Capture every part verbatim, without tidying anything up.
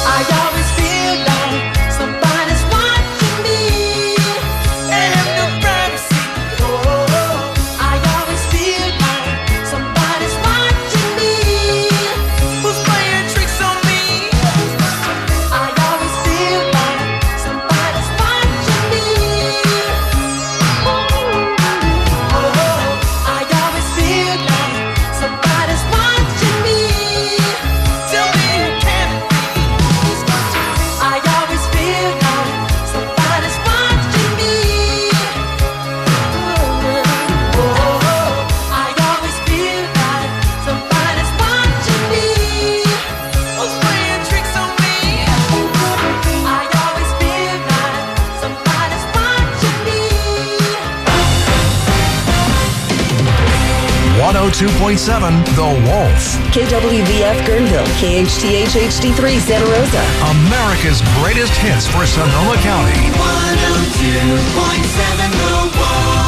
one oh two point seven The Wolf. K W V F Guerneville, K H T H H D three Santa Rosa. America's greatest hits for Sonoma County. one oh two point seven The Wolf.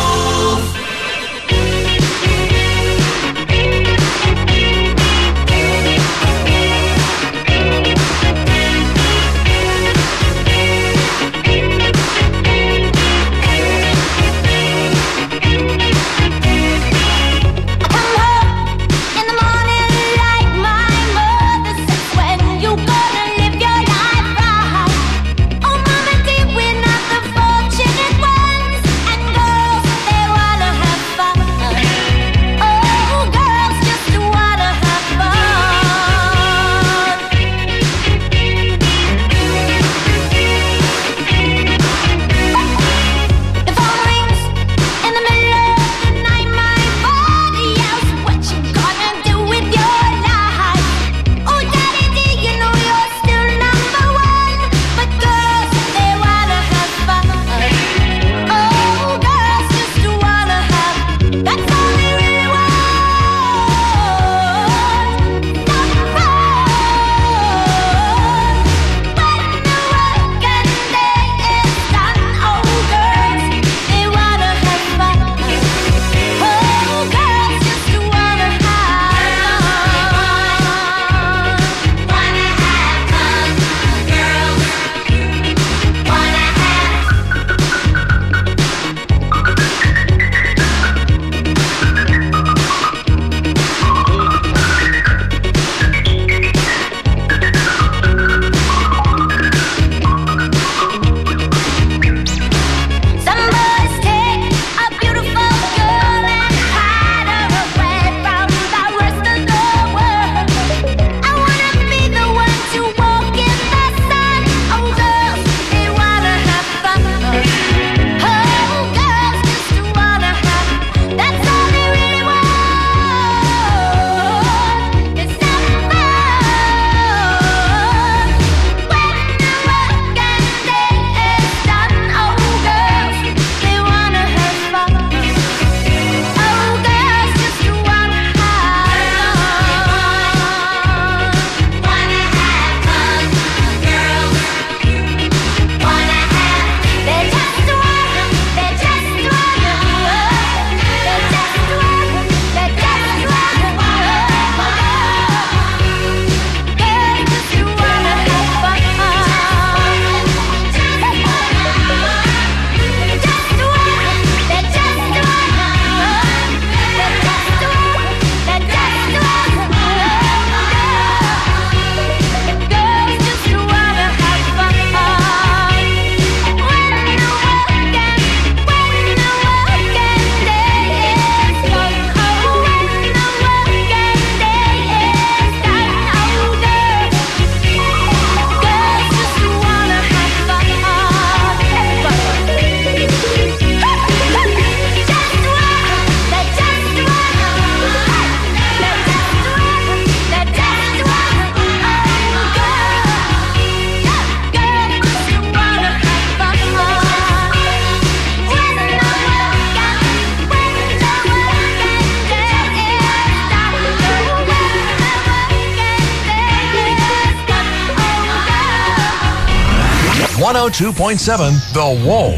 one oh two point seven The Wolf.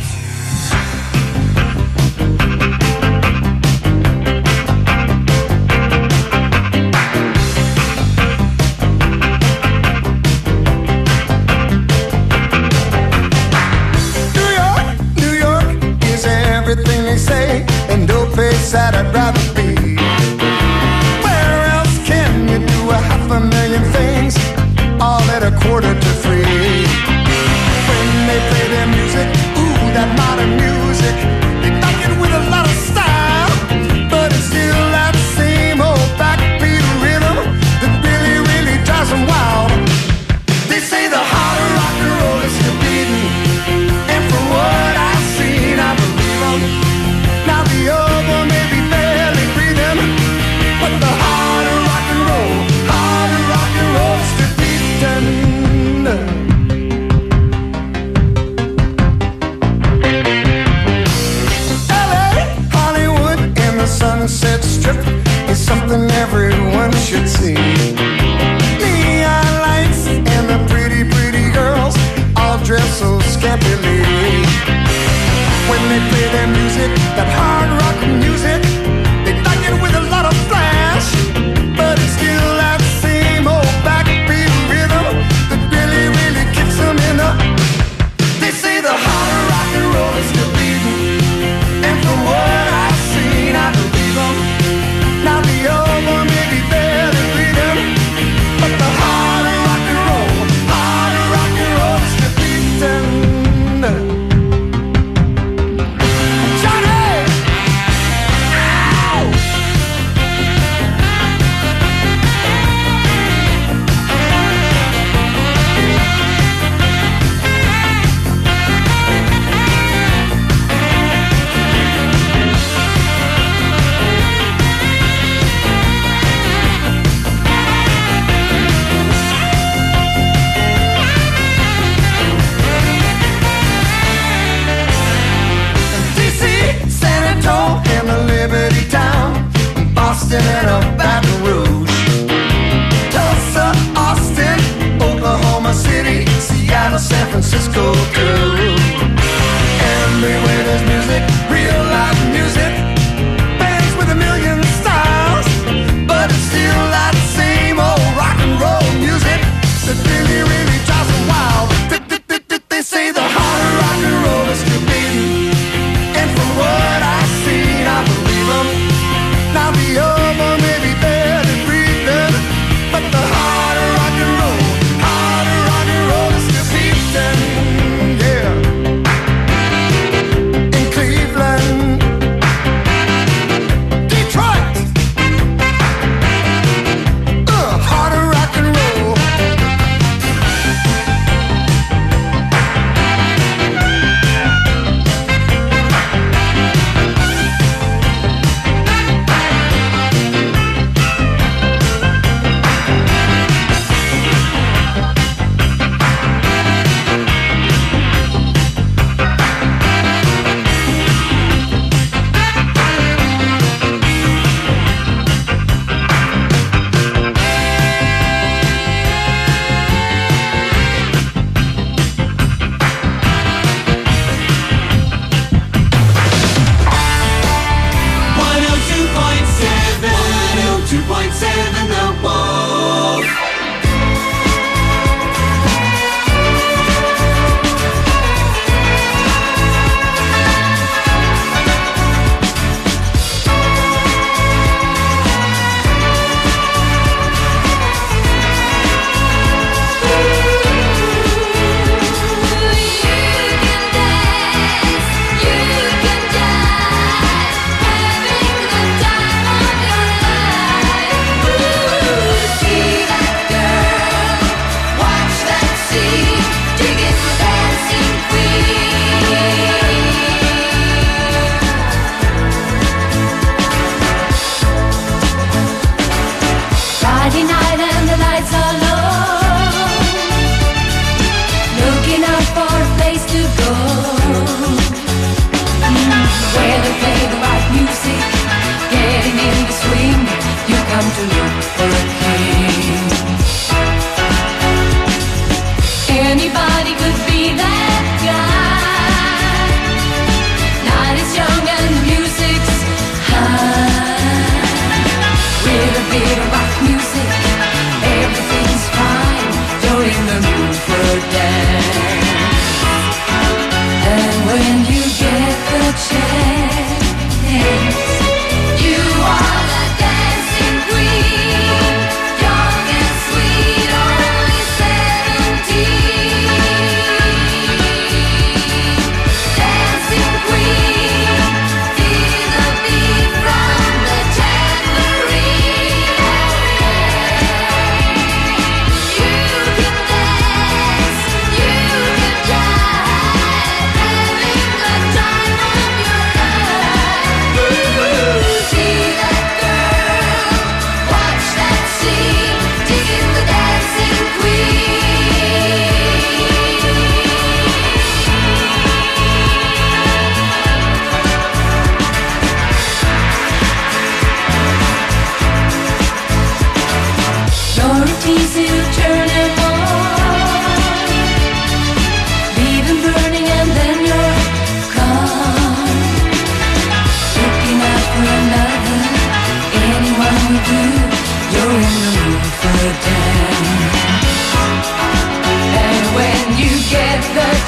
a quarter to three. When they play their music, ooh, that modern music, they knock it with a lot of style, but it's still that same old backbeat rhythm that really, really drives them wild. They say the heart of rock and roll is still beating, and from what I've seen, I believe them. Now the other may be barely breathing, but the heart of rock and roll, heart of rock and roll is still beating. L A, Hollywood, and the Sunset Strip is something everyone should see. Neon lights and the pretty, pretty girls all dress so scantily. When they play their music, that hard rock music, they knock it with a lot of flash, but it's still that same old backbeat rhythm that really, really kicks them in the. They say the heart of rock and roll is still beating, and from what I've seen, I believe them. Now the old one may be barely breathing, but the heart of rock and roll, heart of rock and roll is still beating. Johnny! Ow! D C, San Antonio, and the Liberty Town, Boston and a Baton Rouge, Tulsa, Austin, Oklahoma City, Seattle, San Francisco too. Everywhere there's music, real live music, bands with a million styles, but it's still that same old rock and roll music that really, really drives them wild. They say the heart of rock and roll is still beating, and from what I've seen, I believe them. Now the other may be barely breathing, but the heart of rock and roll, heart of rock and roll is still beating, yeah.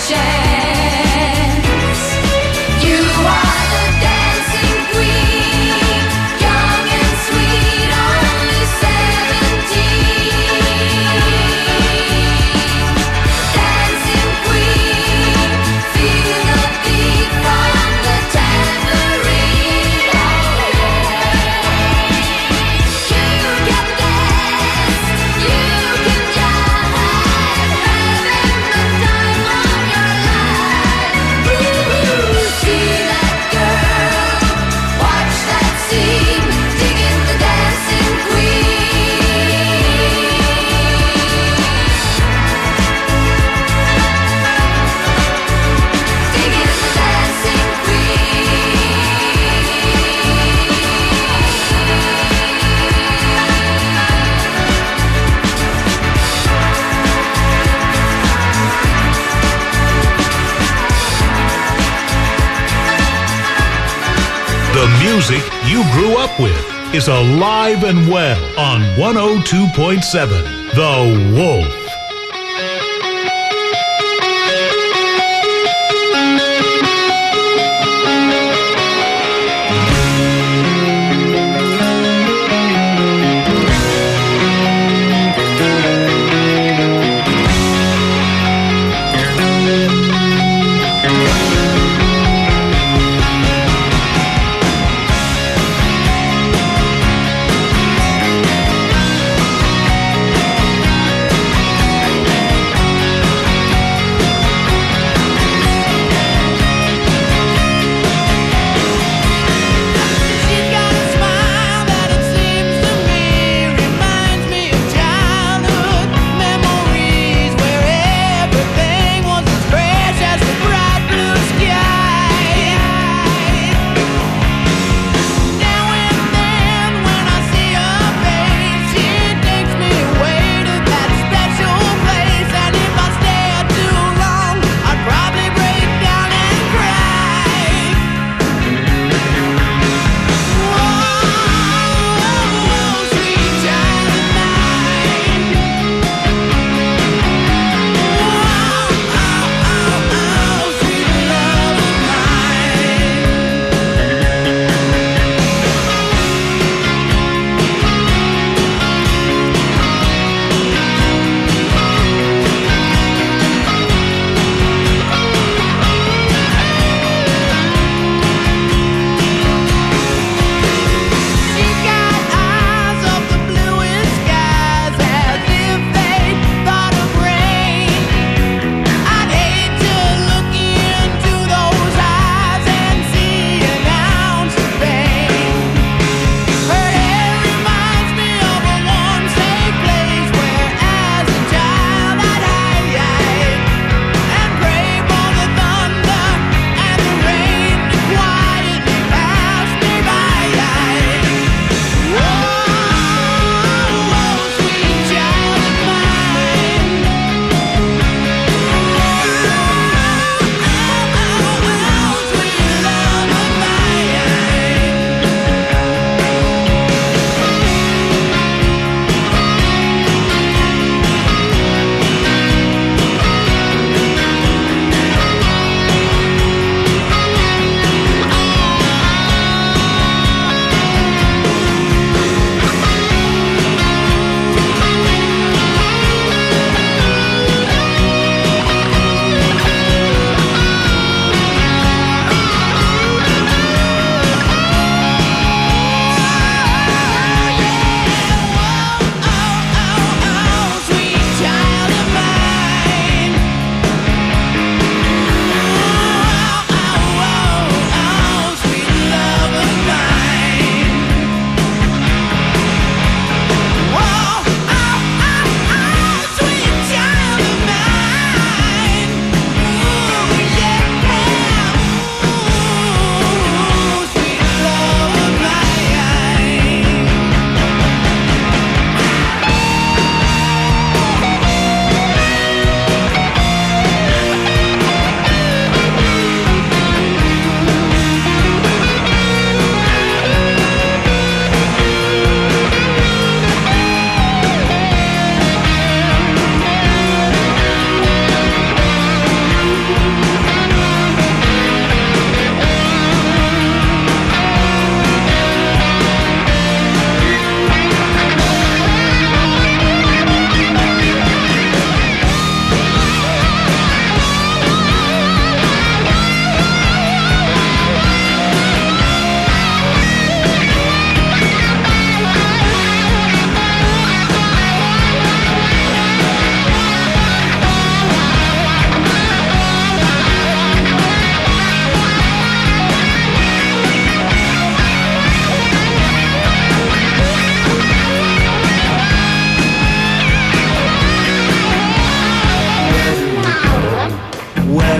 chance. You are the dancing queen, young and sweet, only seventeen. Dancing queen, feel the beat from the tambourine. Oh yeah. You can dance, you can jive, having the time of your life. Ooh, see that girl, watch that scene, digging the dancing queen. Digging the dancing The music you grew up with is alive and well on one oh two point seven The Wolf.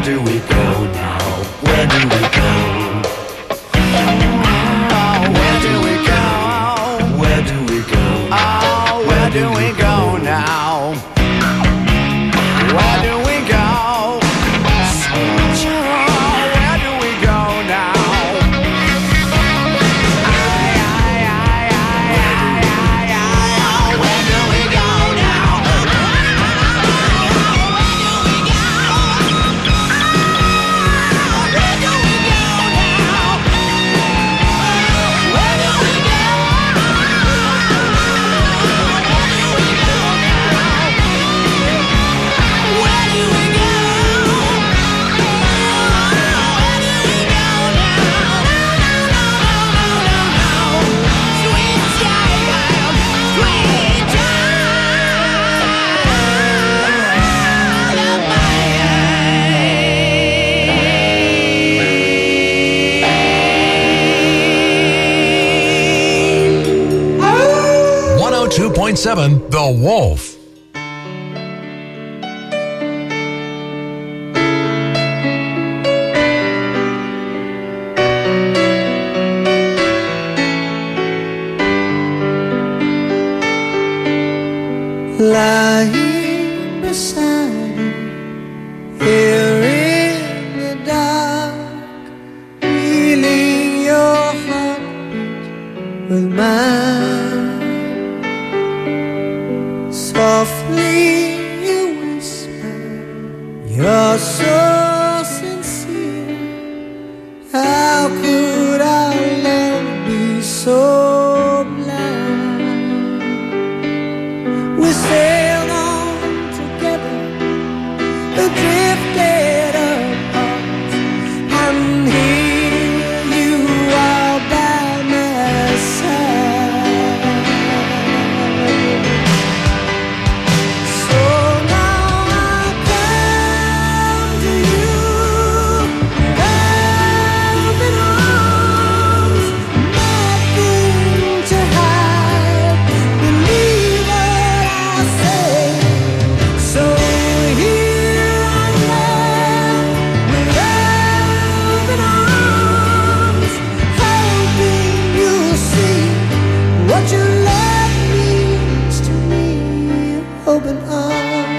do we go now? Where do we go? Where do we go? Where do we go? Oh, where do we go now? Where do we go? Where do we go now? Aye, aye, aye, aye, aye, aye, aye. Where do we go now? one oh two point seven The Wolf. Lying beside you here in the dark, feeling your heartbeat with mine. Softly you whisper, you're so sincere. How could our love be so blind? We sailed on together, drifted apart, and here you are by my side. So now I come to you, open arms, nothing to hide. Believe what I say. So here I am with open arms, hoping you'll see what your love means to me. Open arms.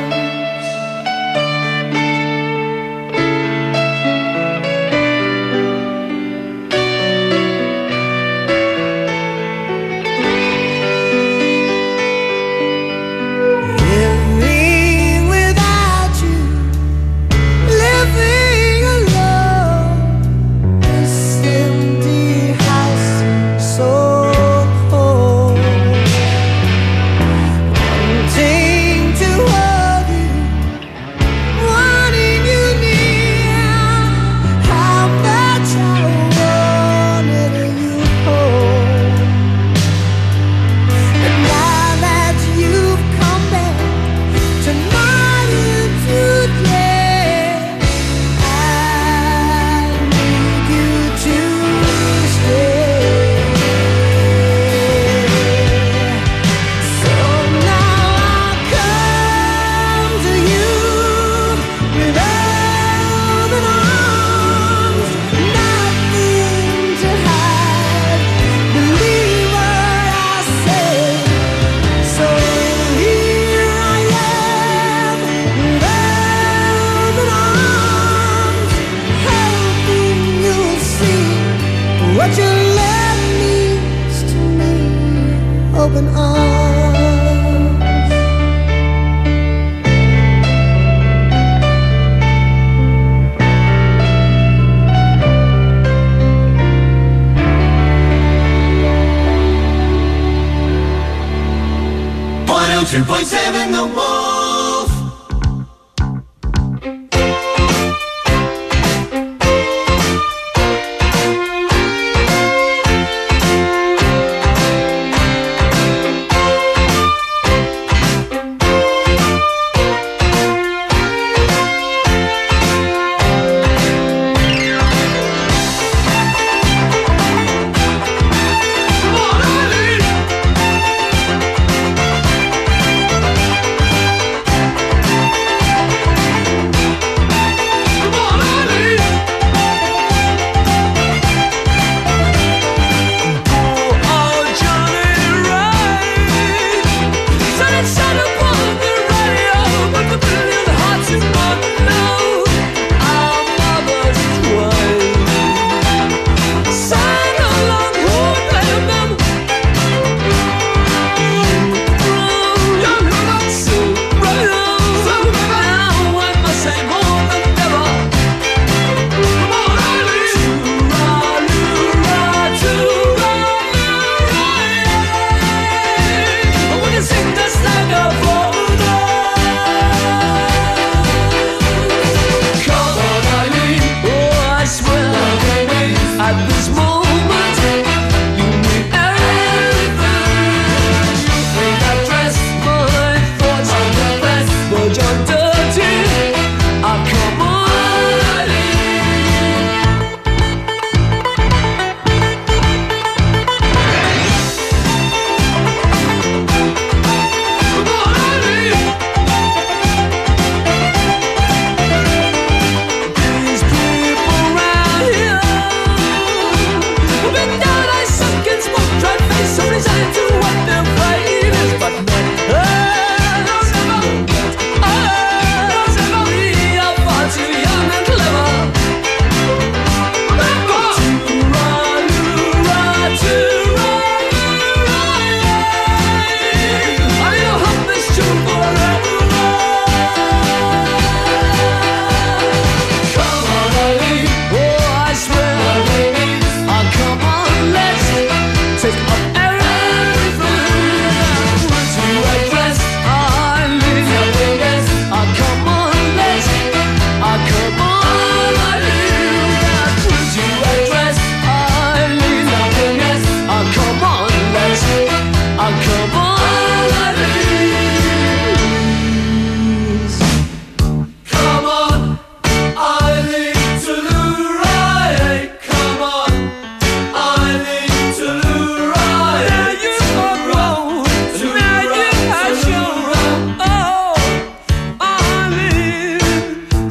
Living without you, living alone, this empty house so cold. Wanting to hold you, wanting you near, how much I wanted you hold. But now that you've come back tonight and today, I need you to stay. So now I come to you with open arms, nothing to hide. Believe what I say. So here I am with open arms, hoping you'll see what your love means to me. Open arms. one oh two point seven The Wolf.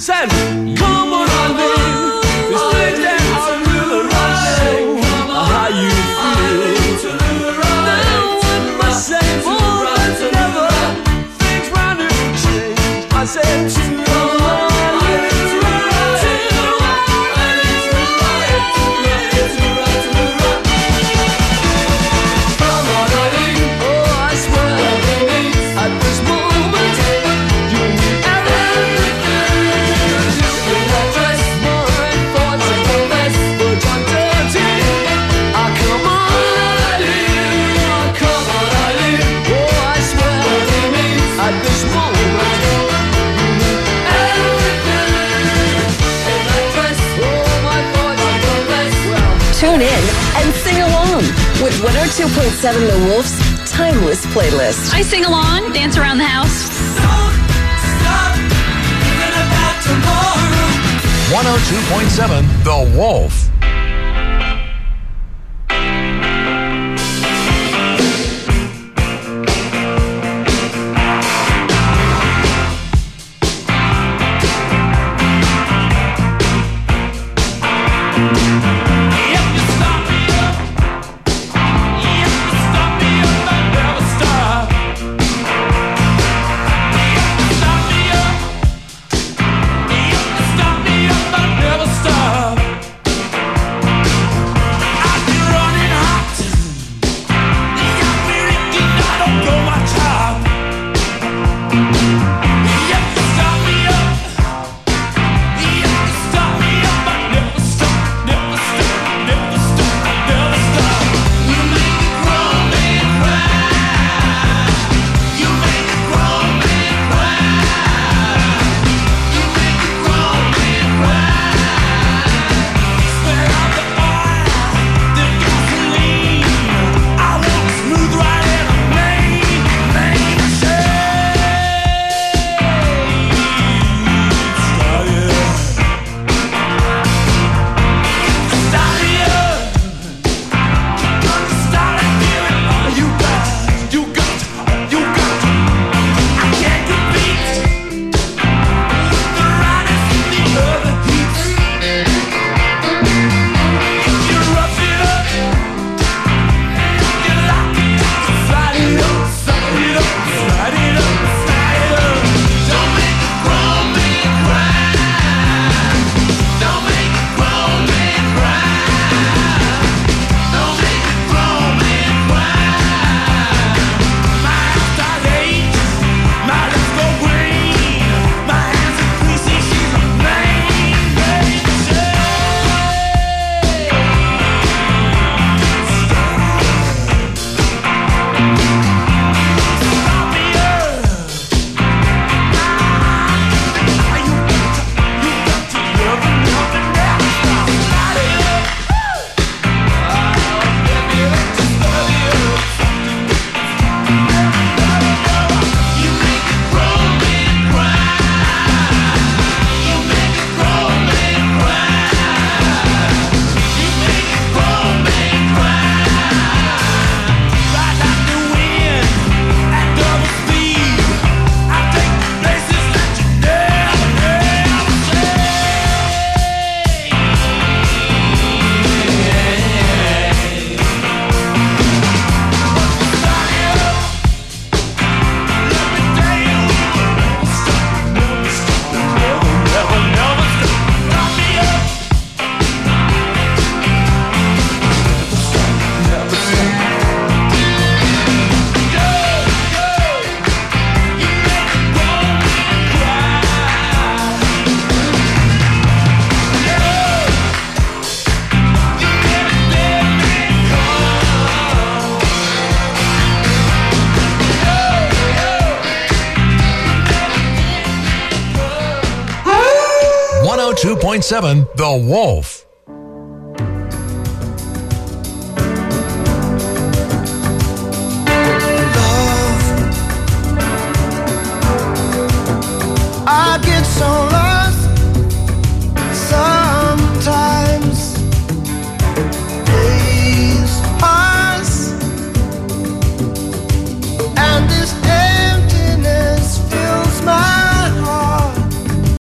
said, come on, honey, it's things that I really want to say. How you feel? Now what must say more than ever? Things round and change. I said, come on, honey. Tune in and sing along with one oh two point seven The Wolf's Timeless Playlist. I sing along, dance around the house. one oh two point seven The Wolf. one oh two point seven The Wolf. I get so lost.